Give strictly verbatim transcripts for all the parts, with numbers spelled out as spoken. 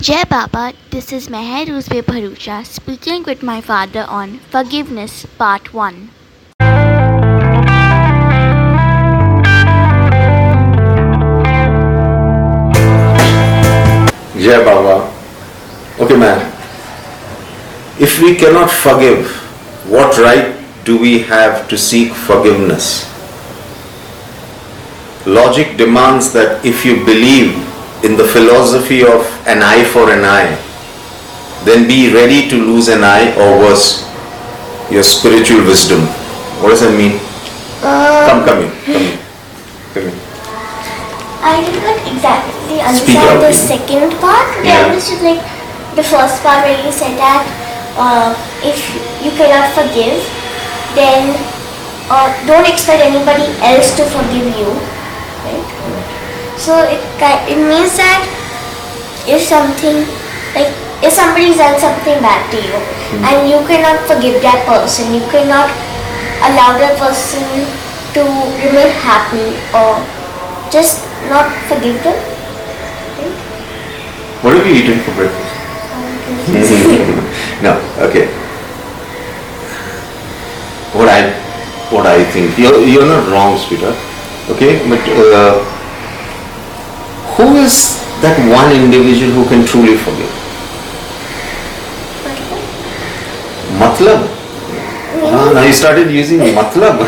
Jai Baba, this is Meher Uzbe Bharucha speaking with my father on Forgiveness Part one. Jai Baba. Okay, man. If we cannot forgive, what right do we have to seek forgiveness? Logic demands that if you believe in the philosophy of an eye for an eye, then be ready to lose an eye, or worse, your spiritual wisdom. What does that mean? Um, come, come here. Come here. Come here. I did not exactly Speak understand out, the please. second part. but Yeah. I understood like the first part where you said that uh, if you cannot forgive, then uh, don't expect anybody else to forgive you. Right? So it ki- it means that if something like if somebody's done something bad to you and you cannot forgive that person, you cannot allow that person to remain happy or just not forgive them. Right? What have you eaten for breakfast? No, okay. What I, what I think, you're, you're not wrong, sweetheart. Okay, but uh, who is that one individual who can truly forgive? Matlab. Ah, now you started using matlab.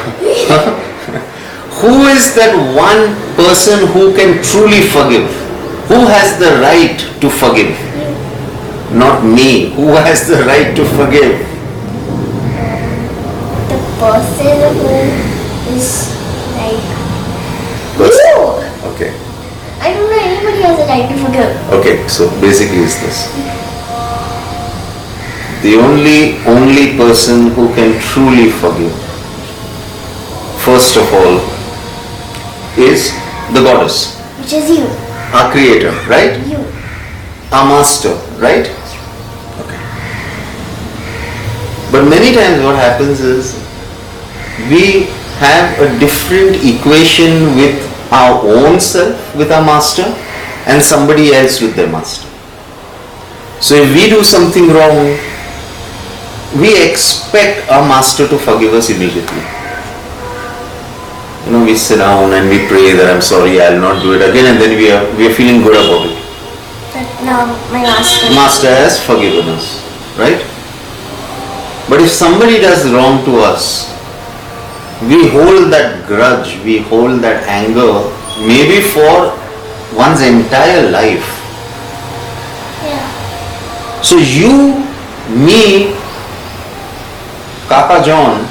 Who is that one person who can truly forgive? Who has the right to forgive? Not me. Who has the right to forgive? The person who is like Person. you. Okay. I don't know anybody has a right to forgive. Okay, so basically is this. The only only person who can truly forgive, first of all, is the goddess, Which is you. our creator, right? You. Our master, right? Okay. But many times what happens is we have a different equation with our own self, with our master, and somebody else with their master. So if we do something wrong, we expect our master to forgive us immediately. You know, we sit down and we pray that I'm sorry, I'll not do it again, and then we are we are feeling good about it. But now my master. Master has forgiven us, right? But if somebody does wrong to us, we hold that grudge, we hold that anger, maybe for one's entire life. Yeah. So you, me, Kaka John,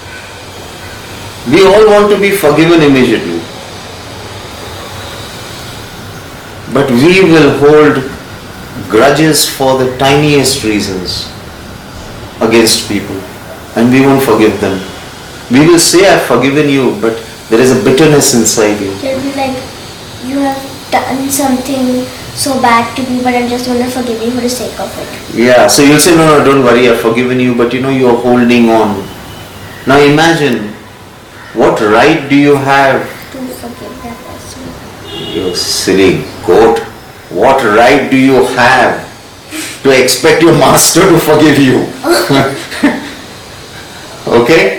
we all want to be forgiven immediately. But we will hold grudges for the tiniest reasons against people, and we won't forgive them. We will say, I've forgiven you, but there is a bitterness inside you. They'll be like, you have done something so bad to me, but I'm just going to forgive you for the sake of it. Yeah, so you'll say, no, no, don't worry, I've forgiven you, but you know, you're holding on. Now imagine, what right do you have? To forgive that person. You silly goat. What right do you have to expect your master to forgive you? Okay?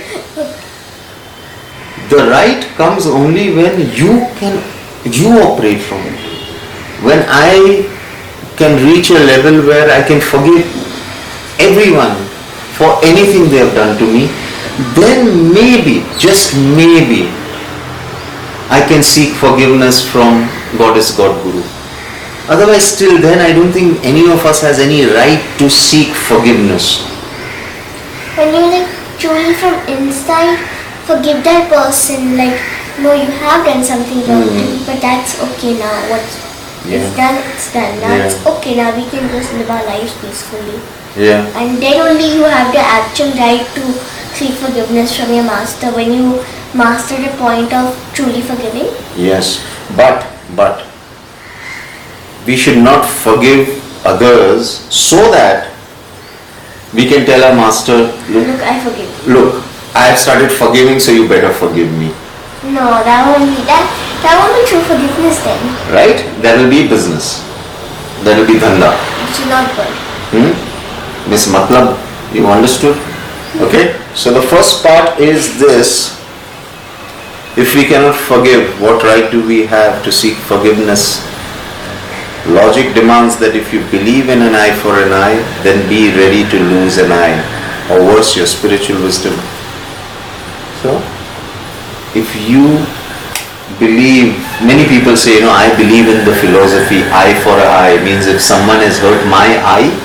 The right comes only when you can, you operate from it. When I can reach a level where I can forgive everyone for anything they have done to me, then maybe, just maybe, I can seek forgiveness from Goddess God Guru. Otherwise, still then I don't think any of us has any right to seek forgiveness. When you like truly from inside forgive that person, like, no, you have done something wrong to me, but that's okay now. What's Yeah. it's done, it's done. Now Yeah. it's okay. Now we can just live our lives peacefully. Yeah. And then only you have the actual right to seek forgiveness from your master when you master the point of truly forgiving. Yes. But, but, we should not forgive others so that we can tell our master, look, Look, I forgive. look, I have started forgiving, so you better forgive me. No, that won't be that. That won't be true forgiveness then. Right? That will be business. That will be dhanda. Which is not good. Hmm? Miss Matlab, you understood? Okay? So the first part is this. If we cannot forgive, what right do we have to seek forgiveness? Logic demands that if you believe in an eye for an eye, then be ready to lose an eye. Or worse, your spiritual wisdom. So, if you believe, many people say, you know, I believe in the philosophy, eye for an eye, means if someone has hurt my eye,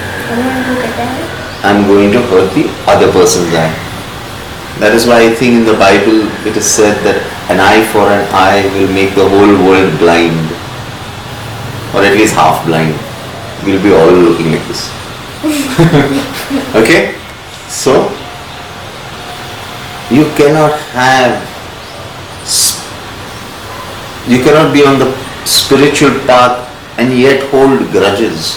I'm going to hurt the other person's eye. That is why I think in the Bible it is said that an eye for an eye will make the whole world blind. Or at least half blind. We'll be all looking like this. Okay? So, you cannot have, you cannot be on the spiritual path and yet hold grudges.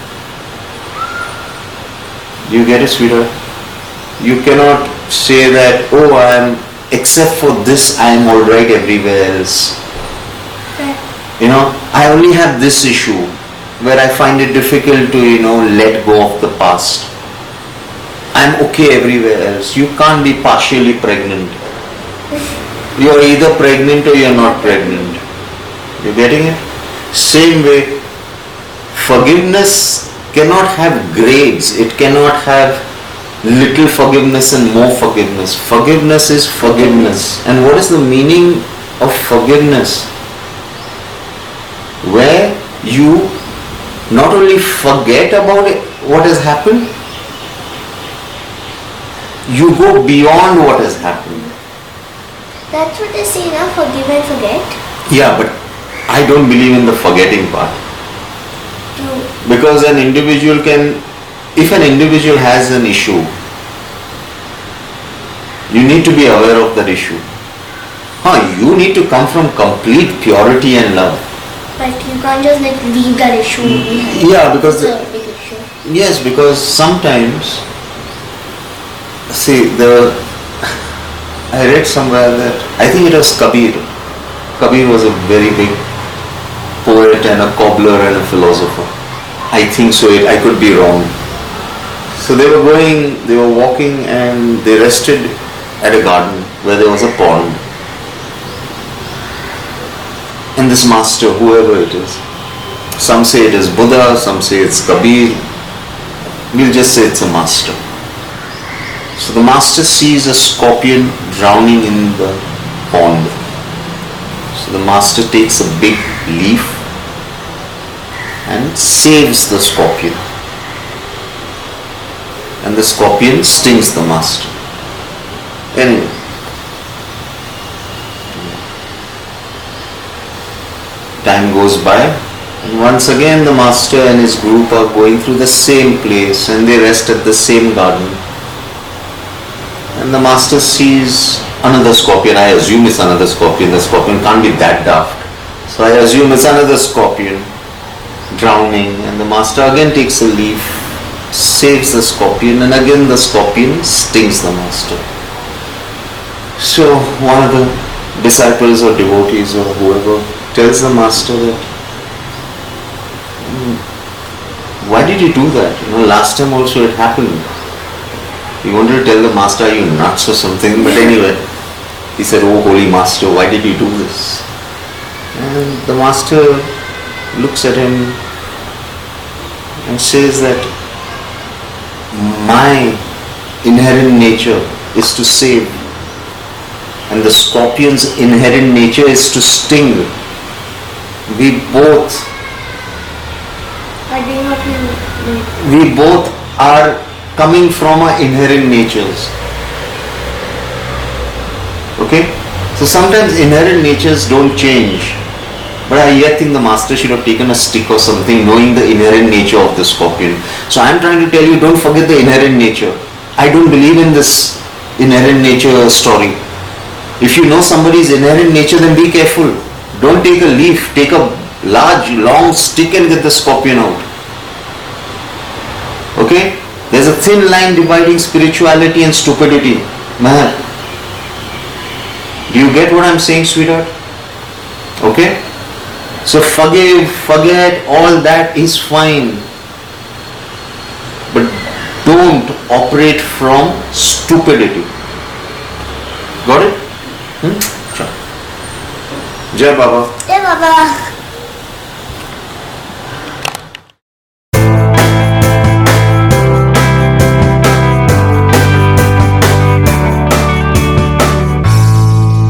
You get it, sweetheart? You cannot say that, oh, I am, except for this, I am alright everywhere else. You know, I only have this issue where I find it difficult to, you know, let go of the past. I'm okay everywhere else. You can't be partially pregnant. You're either pregnant or you're not pregnant. You're getting it? Same way, forgiveness cannot have grades. It cannot have little forgiveness and more forgiveness. Forgiveness is forgiveness. And what is the meaning of forgiveness? Where you not only forget about it, what has happened, you go beyond what has happened. That's what they say now, forgive and forget. Yeah, but I don't believe in the forgetting part. True. Because an individual can, if an individual has an issue, you need to be aware of that issue. Huh, you need to come from complete purity and love. But you can't just like leave that issue behind. Yeah, because It's the, a big issue. yes, because sometimes, see, the I read somewhere that I think it was Kabir. Kabir was a very big poet and a cobbler and a philosopher. I think so. It, I could be wrong. So they were going, they were walking, and they rested at a garden where there was a pond. And this master, whoever it is, some say it is Buddha, some say it's Kabir, we'll just say it's a master. So the master sees a scorpion drowning in the pond. So the master takes a big leaf and saves the scorpion. And the scorpion stings the master. Anyway, time goes by, and once again the master and his group are going through the same place, and they rest at the same garden. And the master sees another scorpion. I assume it's another scorpion. The scorpion can't be that daft. So I assume it's another scorpion drowning, and the master again takes a leaf, saves the scorpion, and again the scorpion stings the master. So one of the disciples or devotees or whoever tells the master that, why did you do that? You know, last time also it happened. He wanted to tell the master, are you nuts or something? But anyway, he said, oh holy master, why did you do this? And the master looks at him and says that my inherent nature is to save, and the scorpion's inherent nature is to sting. We both, I do not mean. we both are coming from our inherent natures. Okay? So sometimes inherent natures don't change. But I yet think the master should have taken a stick or something, knowing the inherent nature of the scorpion. So I am trying to tell you, don't forget the inherent nature. I don't believe in this inherent nature story. If you know somebody's inherent nature, then be careful. Don't take a leaf, take a large, long stick and get the scorpion out. Okay? There's a thin line dividing spirituality and stupidity. Man, do you get what I'm saying, sweetheart? Okay? So forgive, forget, all that is fine. But don't operate from stupidity. Got it? Hmm? Sure. Jai Baba. Jai Baba.